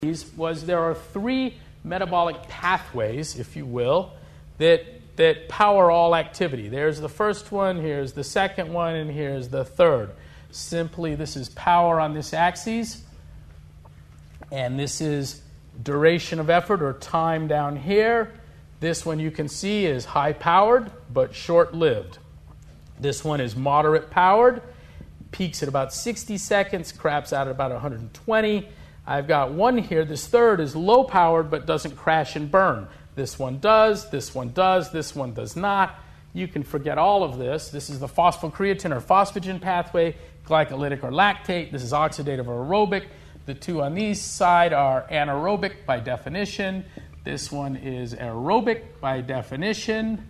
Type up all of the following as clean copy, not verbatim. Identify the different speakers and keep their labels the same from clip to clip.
Speaker 1: was there are three metabolic pathways, if you will, that power all activity. There's the first one, here's the second one, and here's the third. Simply, this is power on this axis, and this is duration of effort or time down here. This one you can see is high-powered but short-lived. This one is moderate-powered, peaks at about 60 seconds, craps out at about 120. I've got one here, this third is low-powered but doesn't crash and burn. This one does, this one does, this one does not. You can forget all of this. This is the phosphocreatine or phosphagen pathway, glycolytic or lactate. This is oxidative or aerobic. The two on these side are anaerobic by definition. This one is aerobic by definition.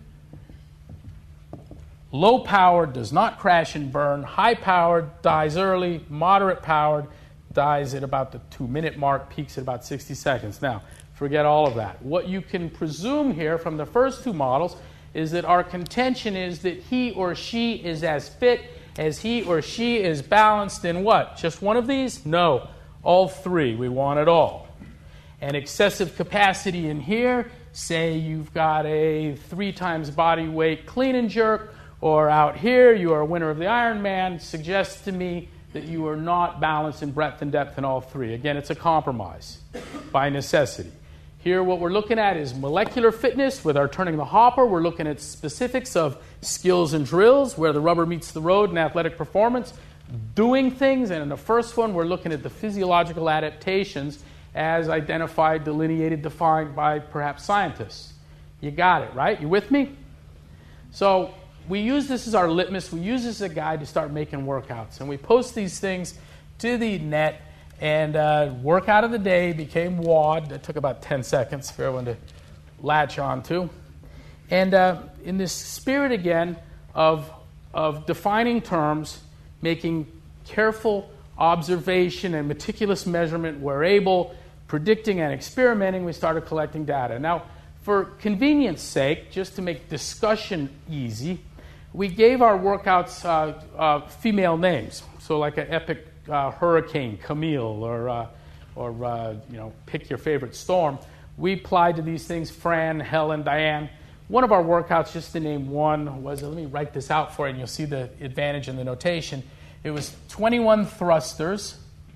Speaker 1: Low-powered does not crash and burn. High-powered dies early. Moderate-powered dies at about the 2-minute mark, peaks at about 60 seconds. Now, forget all of that. What you can presume here from the first two models is that our contention is that he or she is as fit as he or she is balanced in what? Just one of these? No, all three. We want it all. And excessive capacity in here, say you've got a 3 times body weight clean and jerk, or out here you are a winner of the Ironman, suggests to me that you are not balanced in breadth and depth in all three. Again, it's a compromise by necessity. Here what we're looking at is molecular fitness with our turning the hopper. We're looking at specifics of skills and drills, where the rubber meets the road in athletic performance, doing things. And in the first one, we're looking at the physiological adaptations as identified, delineated, defined by perhaps scientists. You got it, right? You with me? So we use this as our litmus. We use this as a guide to start making workouts. And we post these things to the net. And workout of the day became WOD. That took about 10 seconds for everyone to latch on to. And in this spirit, again, of defining terms, making careful observation and meticulous measurement where able, predicting and experimenting, we started collecting data. Now, for convenience sake, just to make discussion easy, we gave our workouts female names. So like an epic hurricane, Camille, or pick your favorite storm. We applied to these things Fran, Helen, Diane. One of our workouts, just to name one, was, let me write this out for you, and you'll see the advantage in the notation. It was 21 thrusters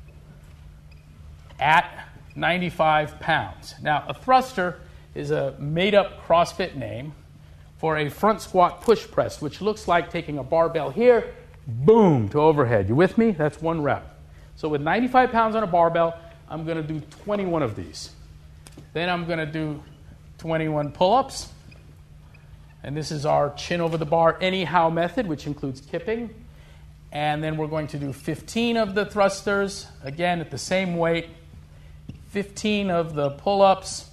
Speaker 1: at 95 pounds. Now, a thruster is a made-up CrossFit name for a front squat push press, which looks like taking a barbell here, boom, to overhead. You with me? That's one rep. So with 95 pounds on a barbell, I'm going to do 21 of these. Then I'm going to do 21 pull-ups. And this is our chin over the bar anyhow method, which includes kipping. And then we're going to do 15 of the thrusters, again at the same weight, 15 of the pull-ups,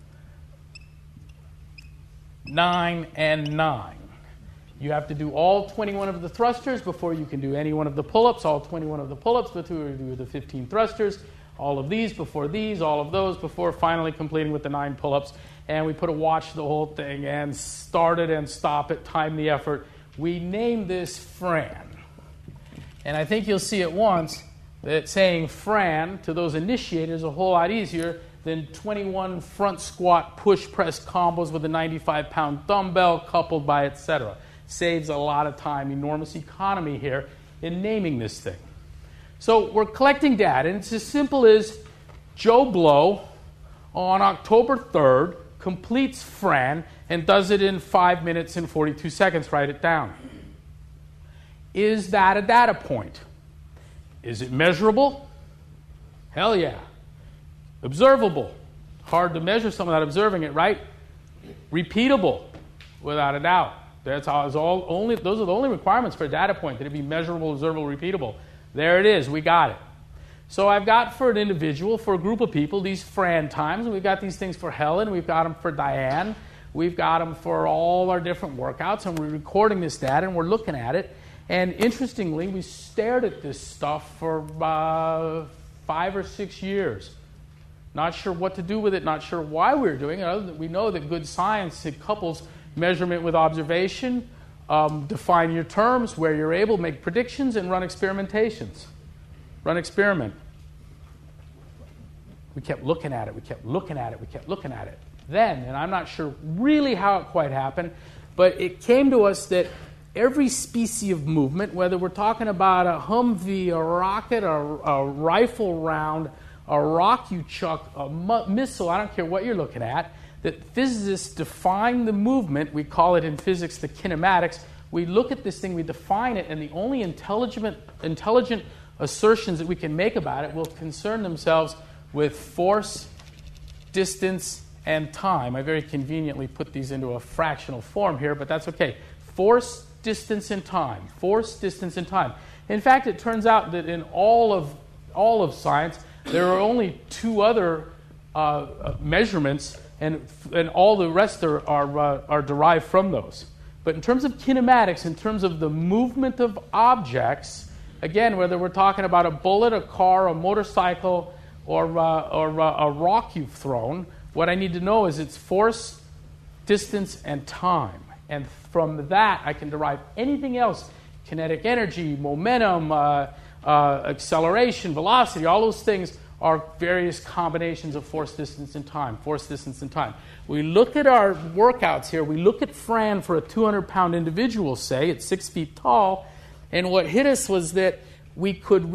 Speaker 1: 9 and 9. You have to do all 21 of the thrusters before you can do any one of the pull-ups, all 21 of the pull-ups before you do the 15 thrusters, all of these before these, all of those before finally completing with the 9 pull-ups. And we put a watch to the whole thing and start it and stop it, time the effort. We named this Fran. And I think you'll see at once that saying Fran to those initiators is a whole lot easier than 21 front squat push press combos with a 95-pound dumbbell coupled by etc. Saves a lot of time, enormous economy here in naming this thing. So we're collecting data, and it's as simple as Joe Blow on October 3rd completes Fran and does it in 5 minutes and 42 seconds. Write it down. Is that a data point? Is it measurable? Hell yeah. Observable. Hard to measure something without observing it, right? Repeatable, without a doubt. Those are the only requirements for a data point, that it be measurable, observable, repeatable. There it is. We got it. So I've got for an individual, for a group of people, these Fran times. We've got these things for Helen. We've got them for Diane. We've got them for all our different workouts. And we're recording this data, and we're looking at it. And interestingly, we stared at this stuff for 5 or 6 years. Not sure what to do with it, not sure why we were doing it, other than we know that good science, it couples measurement with observation, define your terms, where you're able, make predictions, and run experimentations. Run experiment. We kept looking at it. We kept looking at it. We kept looking at it. Then, and I'm not sure really how it quite happened, but it came to us that every species of movement, whether we're talking about a Humvee, a rocket, a rifle round, a rock you chuck, a missile, I don't care what you're looking at, that physicists define the movement. We call it in physics the kinematics. We look at this thing, we define it, and the only intelligent assertions that we can make about it will concern themselves with force, distance, and time. I very conveniently put these into a fractional form here, but that's okay. Force, distance, and time. Force, distance, and time. In fact, it turns out that in all of science, there are only two other measurements, and all the rest are derived from those. But in terms of kinematics, in terms of the movement of objects, again, whether we're talking about a bullet, a car, a motorcycle, or a rock you've thrown, what I need to know is its force, distance, and time. And from that, I can derive anything else: kinetic energy, momentum, acceleration, velocity. All those things are various combinations of force, distance, and time. Force, distance, and time. We look at our workouts here. We look at Fran for a 200-pound individual, say, at 6 feet tall, and what hit us was that we could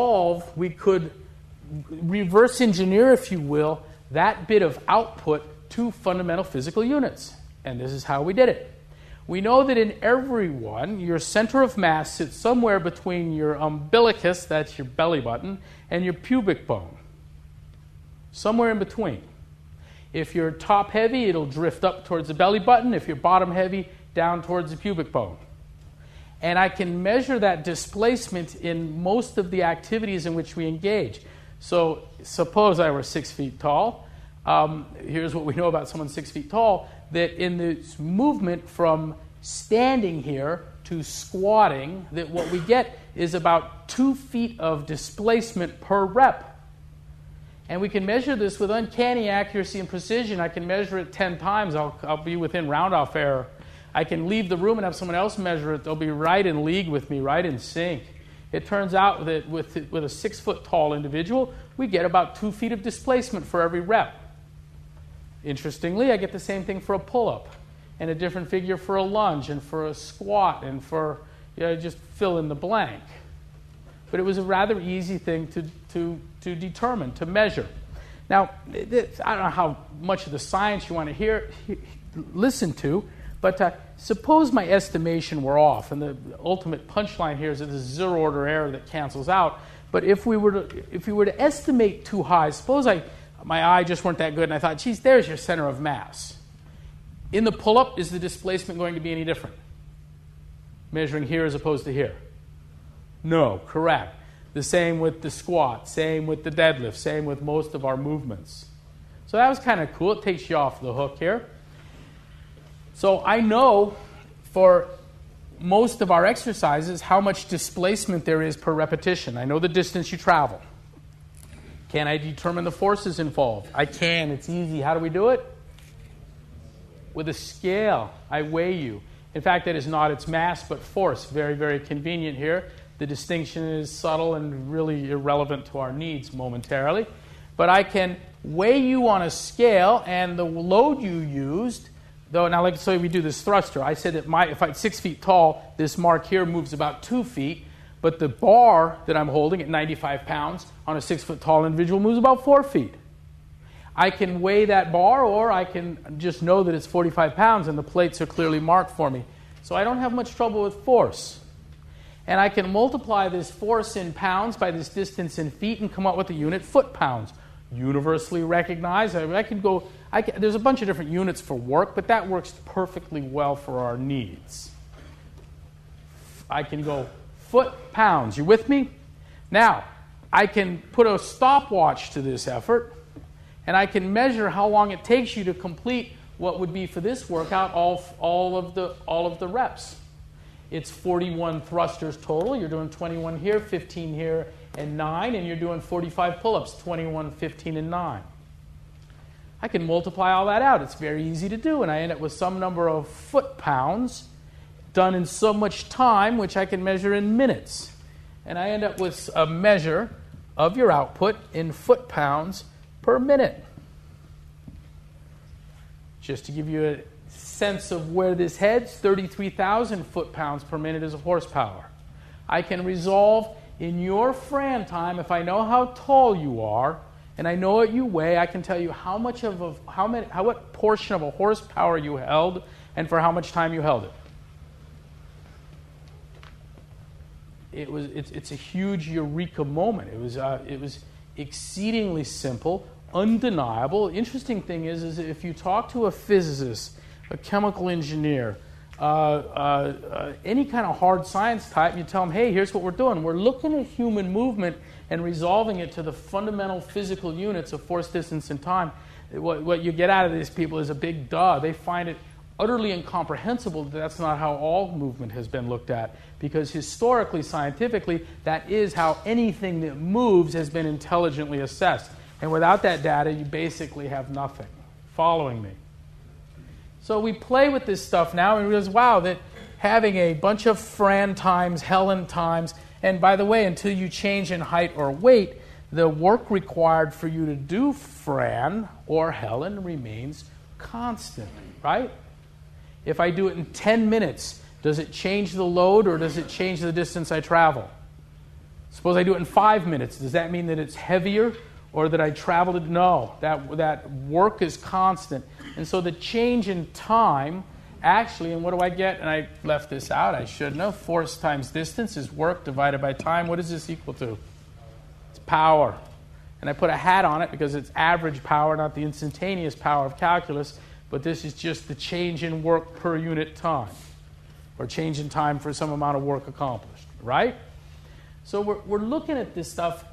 Speaker 1: reverse engineer, if you will, that bit of output to fundamental physical units. And this is how we did it. We know that in everyone, your center of mass sits somewhere between your umbilicus, that's your belly button, and your pubic bone. Somewhere in between. If you're top heavy, it'll drift up towards the belly button. If you're bottom heavy, down towards the pubic bone. And I can measure that displacement in most of the activities in which we engage. So suppose I were 6 feet tall. Here's what we know about someone 6 feet tall, that in this movement from standing here to squatting, that what we get is about 2 feet of displacement per rep. And we can measure this with uncanny accuracy and precision. I can measure it 10 times. I'll be within round-off error. I can leave the room and have someone else measure it. They'll be right in league with me, right in sync. It turns out that with a 6 foot tall individual, we get about 2 feet of displacement for every rep. Interestingly, I get the same thing for a pull-up, and a different figure for a lunge, and for a squat, and for, just fill in the blank. But it was a rather easy thing to determine, to measure. Now, I don't know how much of the science you want to listen to, but suppose my estimation were off, and the ultimate punchline here is that this is zero-order error that cancels out. But if we were to estimate too high, suppose my eye just weren't that good, and I thought, geez, there's your center of mass. In the pull-up, is the displacement going to be any different? Measuring here as opposed to here? No, correct. The same with the squat, same with the deadlift, same with most of our movements. So that was kind of cool. It takes you off the hook here. So I know for most of our exercises how much displacement there is per repetition. I know the distance you travel. Can I determine the forces involved? I can. It's easy. How do we do it? With a scale. I weigh you. In fact, that is not its mass, but force. Very, very convenient here. The distinction is subtle and really irrelevant to our needs momentarily. But I can weigh you on a scale, and the load you used, though, now like say we do this thruster. I said that if I'm 6 feet tall, this mark here moves about 2 feet, but the bar that I'm holding at 95 pounds on a 6 foot tall individual moves about 4 feet. I can weigh that bar, or I can just know that it's 45 pounds and the plates are clearly marked for me. So I don't have much trouble with force. And I can multiply this force in pounds by this distance in feet and come up with the unit foot-pounds. Universally recognized. There's a bunch of different units for work, but that works perfectly well for our needs. I can go foot-pounds. You with me? Now, I can put a stopwatch to this effort, and I can measure how long it takes you to complete what would be for this workout all of the reps. It's 41 thrusters total. You're doing 21 here, 15 here, and 9, and you're doing 45 pull-ups, 21, 15, and 9. I can multiply all that out. It's very easy to do, and I end up with some number of foot-pounds done in so much time, which I can measure in minutes. And I end up with a measure of your output in foot-pounds per minute. Just to give you a sense of where this heads, 33,000 foot-pounds per minute is a horsepower. I can resolve in your Fran time, if I know how tall you are, and I know what you weigh, I can tell you what portion of a horsepower you held and for how much time you held it. It's a huge eureka moment. It was exceedingly simple, undeniable. Interesting thing is if you talk to a physicist, a chemical engineer, any kind of hard science type, you tell them, hey, here's what we're doing. We're looking at human movement and resolving it to the fundamental physical units of force, distance, and time. What you get out of these people is a big duh. They find it utterly incomprehensible that that's not how all movement has been looked at, because historically, scientifically, that is how anything that moves has been intelligently assessed. And without that data, you basically have nothing. Following me? So we play with this stuff now and realize, wow, that having a bunch of Fran times, Helen times, and by the way, until you change in height or weight, the work required for you to do Fran or Helen remains constant, right? If I do it in 10 minutes, does it change the load or does it change the distance I travel? Suppose I do it in 5 minutes. Does that mean that it's heavier or that I traveled it? No, that work is constant. And so the change in time, actually, and what do I get? And I left this out, I should know. Force times distance is work divided by time. What is this equal to? It's power. And I put a hat on it because it's average power, not the instantaneous power of calculus. But this is just the change in work per unit time, or change in time for some amount of work accomplished, right? So we're looking at this stuff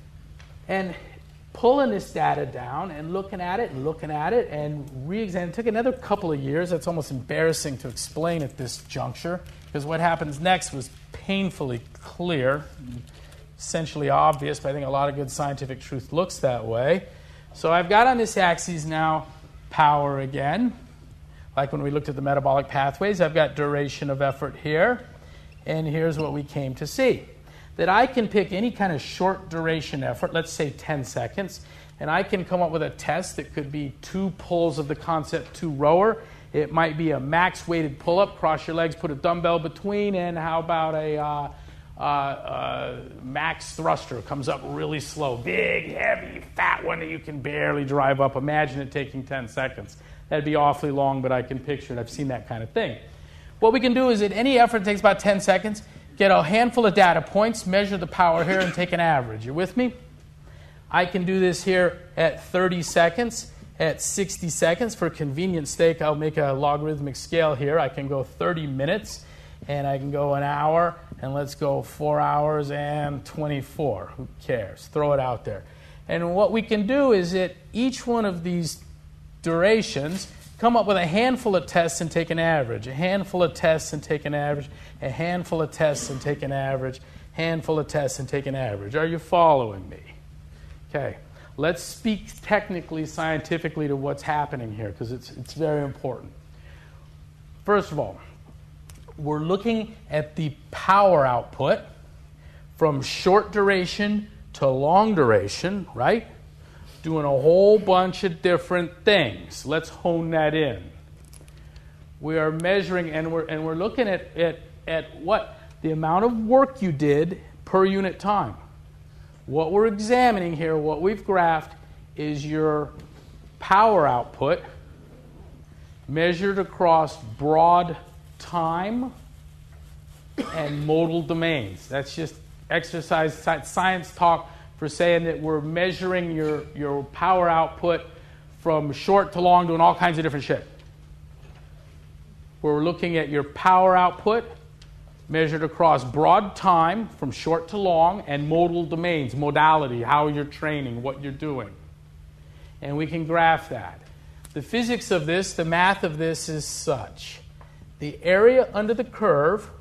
Speaker 1: and pulling this data down and looking at it and re-examining. It took another couple of years. That's almost embarrassing to explain at this juncture, because what happens next was painfully clear, essentially obvious, but I think a lot of good scientific truth looks that way. So I've got on this axis now power again. Like when we looked at the metabolic pathways, I've got duration of effort here. And here's what we came to see. That I can pick any kind of short duration effort, let's say 10 seconds, and I can come up with a test that could be 2 pulls of the concept 2 rower. It might be a max weighted pull-up, cross your legs, put a dumbbell between, and how about a max thruster, comes up really slow, big, heavy, fat one that you can barely drive up. Imagine it taking 10 seconds. That'd be awfully long, but I can picture it. I've seen that kind of thing. What we can do is at any effort that takes about 10 seconds, get a handful of data points, measure the power here, and take an average. You with me? I can do this here at 30 seconds, at 60 seconds. For convenience sake, I'll make a logarithmic scale here. I can go 30 minutes, and I can go an hour, and let's go 4 hours and 24. Who cares? Throw it out there. And what we can do is at each one of these durations, come up with a handful of tests and take an average, a handful of tests and take an average, a handful of tests and take an average, handful of tests and take an average. Are you following me? Okay. Let's speak technically, scientifically to what's happening here, because it's very important. First of all, we're looking at the power output from short duration to long duration, right? Doing a whole bunch of different things. Let's hone that in. We are measuring, and we're looking at what? The amount of work you did per unit time. What we're examining here, what we've graphed, is your power output measured across broad time and modal domains. That's just exercise science talk for saying that we're measuring your power output from short to long, doing all kinds of different shit. We're looking at your power output measured across broad time, from short to long, and modal domains, modality, how you're training, what you're doing. And we can graph that. The physics of this, the math of this is such. The area under the curve,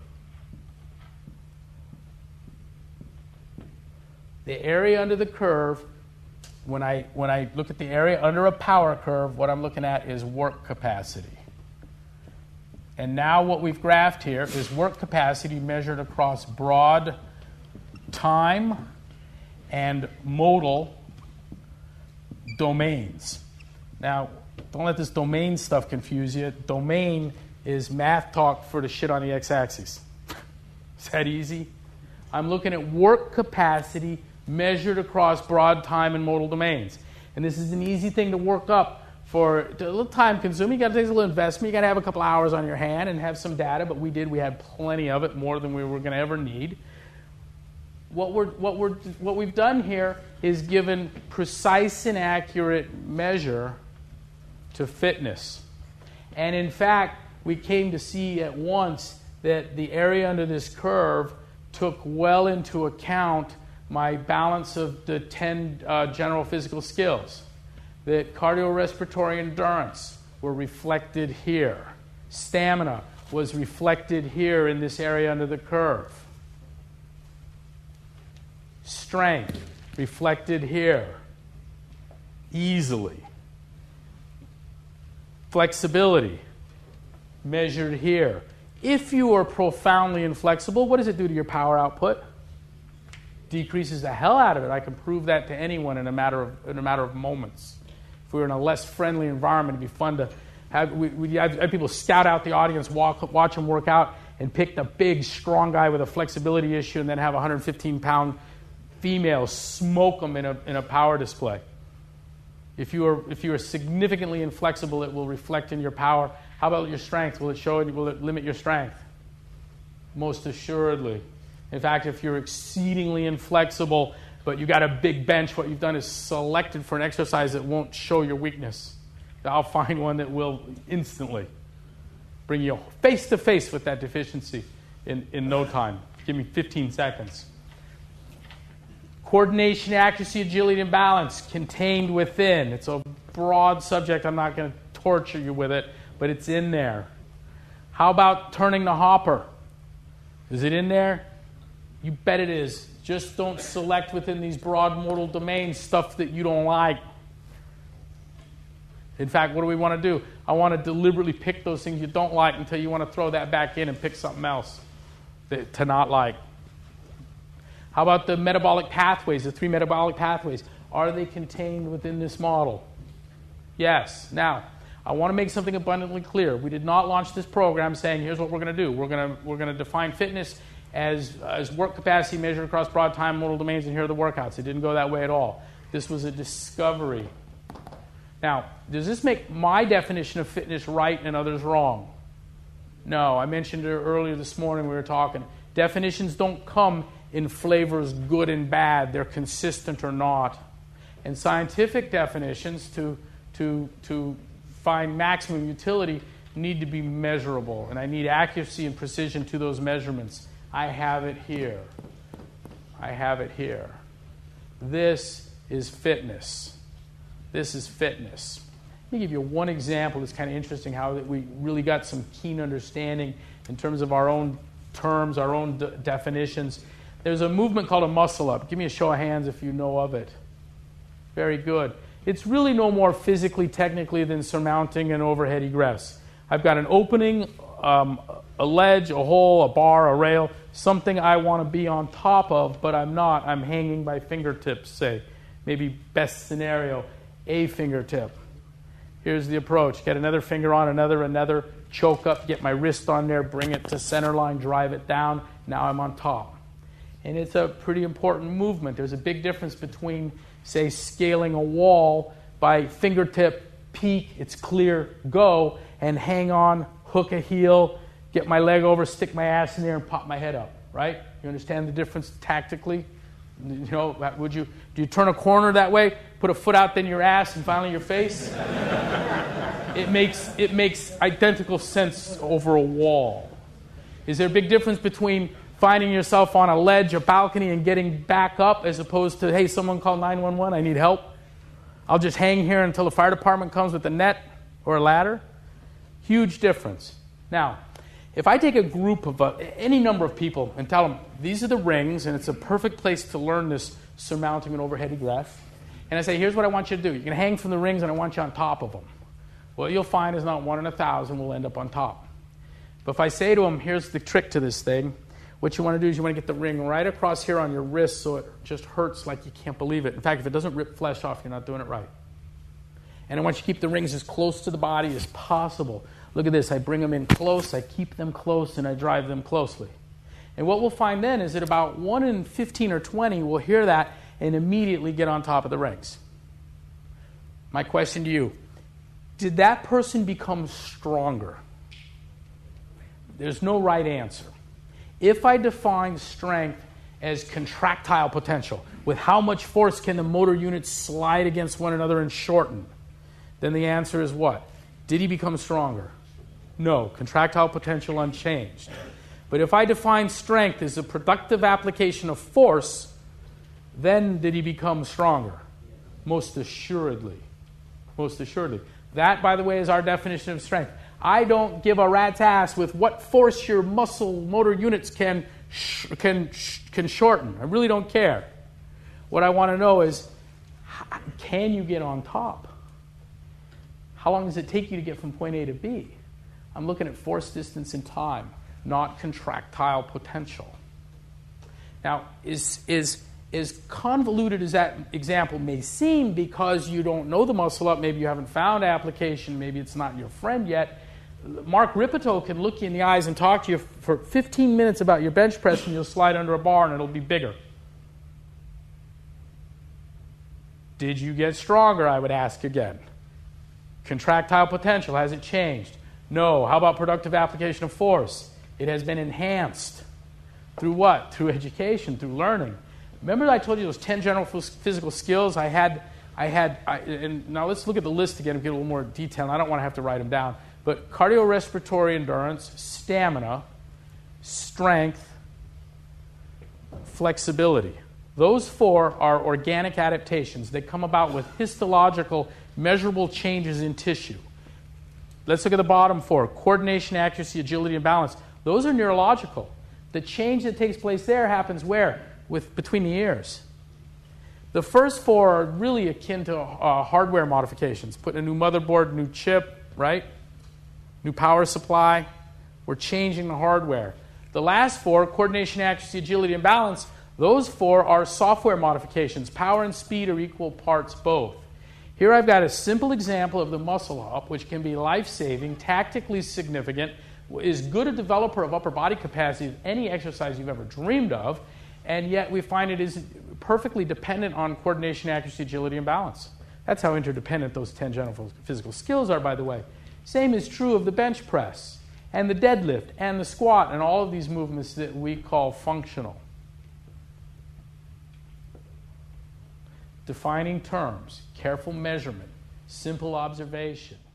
Speaker 1: when I look at the area under a power curve, what I'm looking at is work capacity. And now what we've graphed here is work capacity measured across broad time and modal domains. Now, don't let this domain stuff confuse you. Domain is math talk for the shit on the x-axis. Is that easy? I'm looking at work capacity measured across broad time and modal domains. And this is an easy thing to work up for a little time consuming. You got to take a little investment. You got to have a couple hours on your hand and have some data, but we did. We had plenty of it, more than we were going to ever need. What we've done here is given precise and accurate measure to fitness. And in fact, we came to see at once that the area under this curve took well into account my balance of the 10 general physical skills. That cardiorespiratory endurance were reflected here. Stamina was reflected here in this area under the curve. Strength reflected here easily. Flexibility measured here. If you are profoundly inflexible, what does it do to your power output? Decreases the hell out of it. I can prove that to anyone in a matter of moments. If we were in a less friendly environment, it'd be fun to have. We have people scout out the audience, watch them work out, and pick the big, strong guy with a flexibility issue, and then have a 115-pound female smoke them in a power display. If you are significantly inflexible, it will reflect in your power. How about your strength? Will it limit your strength? Most assuredly. In fact, if you're exceedingly inflexible, but you got a big bench, what you've done is selected for an exercise that won't show your weakness. I'll find one that will instantly bring you face to face with that deficiency in no time. Give me 15 seconds. Coordination, accuracy, agility, and balance contained within. It's a broad subject. I'm not going to torture you with it, but it's in there. How about turning the hopper? Is it in there? You bet it is. Just don't select within these broad modal domains stuff that you don't like. In fact, what do we want to do? I want to deliberately pick those things you don't like until you want to throw that back in and pick something else to not like. How about the metabolic pathways, the 3 metabolic pathways? Are they contained within this model? Yes. Now, I want to make something abundantly clear. We did not launch this program saying, here's what we're going to do. We're going to define fitness as work capacity measured across broad time modal domains, and here are the workouts. It didn't go that way at all. This was a discovery. Now, does this make my definition of fitness right and others wrong? No. I mentioned it earlier this morning we were talking. Definitions don't come in flavors good and bad. They're consistent or not. And scientific definitions to find maximum utility need to be measurable. And I need accuracy and precision to those measurements. I have it here. I have it here. This is fitness. This is fitness. Let me give you one example that's kind of interesting, how that we really got some keen understanding in terms of our own terms, our own definitions. There's a movement called a muscle-up. Give me a show of hands if you know of it. Very good. It's really no more physically, technically than surmounting an overhead egress. I've got an opening, a ledge, a hole, a bar, a rail, something I want to be on top of, but I'm not. I'm hanging by fingertips, say. Maybe best scenario, a fingertip. Here's the approach. Get another finger on another, choke up, get my wrist on there, bring it to center line, drive it down. Now I'm on top. And it's a pretty important movement. There's a big difference between, say, scaling a wall by fingertip, peak, it's clear, go, and hang on, hook a heel, get my leg over, stick my ass in there, and pop my head up, right? You understand the difference tactically? You know, do you turn a corner that way, put a foot out, then your ass, and finally your face? It makes identical sense over a wall. Is there a big difference between finding yourself on a ledge, a balcony, and getting back up as opposed to, hey, someone call 911, I need help? I'll just hang here until the fire department comes with a net or a ladder? Huge difference. Now, if I take a group of any number of people and tell them, these are the rings, and it's a perfect place to learn this surmounting an overhead egress, and I say, here's what I want you to do. You can hang from the rings, and I want you on top of them. What you'll find is not 1 in 1,000 will end up on top. But if I say to them, here's the trick to this thing, what you want to do is you want to get the ring right across here on your wrist so it just hurts like you can't believe it. In fact, if it doesn't rip flesh off, you're not doing it right. And I want you to keep the rings as close to the body as possible. Look at this. I bring them in close, I keep them close, and I drive them closely. And what we'll find then is that about 1 in 15 or 20 will hear that and immediately get on top of the rings. My question to you, did that person become stronger? There's no right answer. If I define strength as contractile potential, with how much force can the motor units slide against one another and shorten, then the answer is what? Did he become stronger? No, contractile potential unchanged. But if I define strength as a productive application of force, then did he become stronger? Most assuredly. Most assuredly. That, by the way, is our definition of strength. I don't give a rat's ass with what force your muscle motor units can shorten. I really don't care. What I want to know is, can you get on top? How long does it take you to get from point A to B? I'm looking at force, distance, and time, not contractile potential. Now, as convoluted as that example may seem, because you don't know the muscle up, maybe you haven't found application, maybe it's not your friend yet, Mark Ripito can look you in the eyes and talk to you for 15 minutes about your bench press, and you'll slide under a bar and it'll be bigger. Did you get stronger, I would ask again. Contractile potential, has it changed? No. How about productive application of force? It has been enhanced. Through what? Through education, through learning. Remember I told you those 10 general physical skills and now let's look at the list again and get a little more detail. I don't want to have to write them down. But cardiorespiratory endurance, stamina, strength, flexibility. Those 4 are organic adaptations. They come about with histological, measurable changes in tissue. Let's look at the bottom 4. Coordination, accuracy, agility, and balance. Those are neurological. The change that takes place there happens where? Between the ears. The first 4 are really akin to hardware modifications. Putting a new motherboard, new chip, right? New power supply. We're changing the hardware. The last 4, coordination, accuracy, agility, and balance, those 4 are software modifications. Power and speed are equal parts both. Here I've got a simple example of the muscle up, which can be life-saving, tactically significant, is good a developer of upper body capacity as any exercise you've ever dreamed of, and yet we find it is perfectly dependent on coordination, accuracy, agility, and balance. That's how interdependent those 10 general physical skills are, by the way. Same is true of the bench press, and the deadlift, and the squat, and all of these movements that we call functional. Defining terms, careful measurement, simple observation.